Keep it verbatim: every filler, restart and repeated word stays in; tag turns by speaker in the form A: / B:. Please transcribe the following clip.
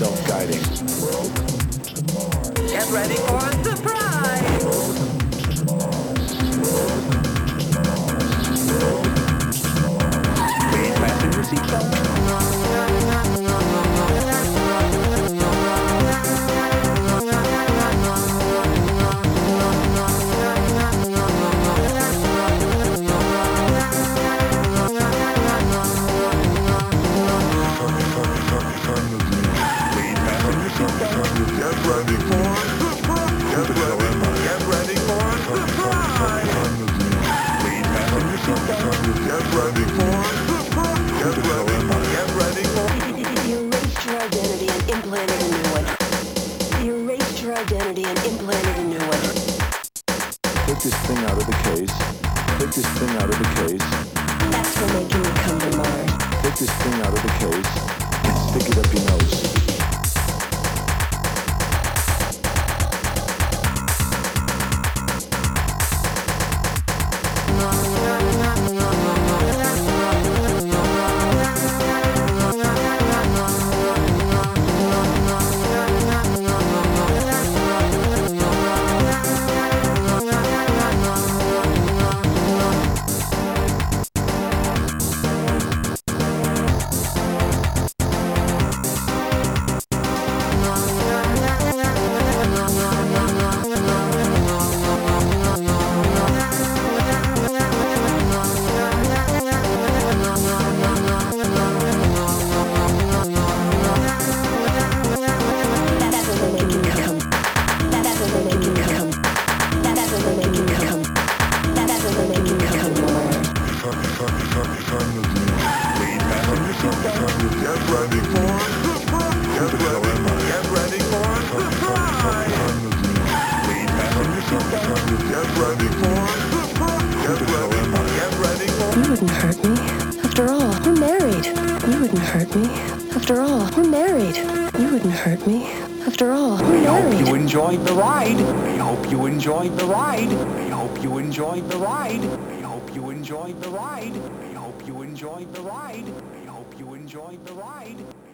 A: self-guiding.
B: Get ready for a surprise! Please fasten your seatbelt.
C: Identity and implanted a new one.
A: Take this thing out of the case. Take this thing out of the case.
C: That's for making me come to Mars.
A: Take this thing out of the case and stick it up your nose.
C: You wouldn't hurt me. After all, we're married. You wouldn't hurt me. After all, we're married. You wouldn't hurt me. After all, we're
B: We
C: married.
B: hope you enjoyed the ride. We hope you enjoyed the ride. We hope you enjoyed the ride. We hope you enjoyed the ride. We hope you enjoyed the ride. We hope you enjoyed the ride.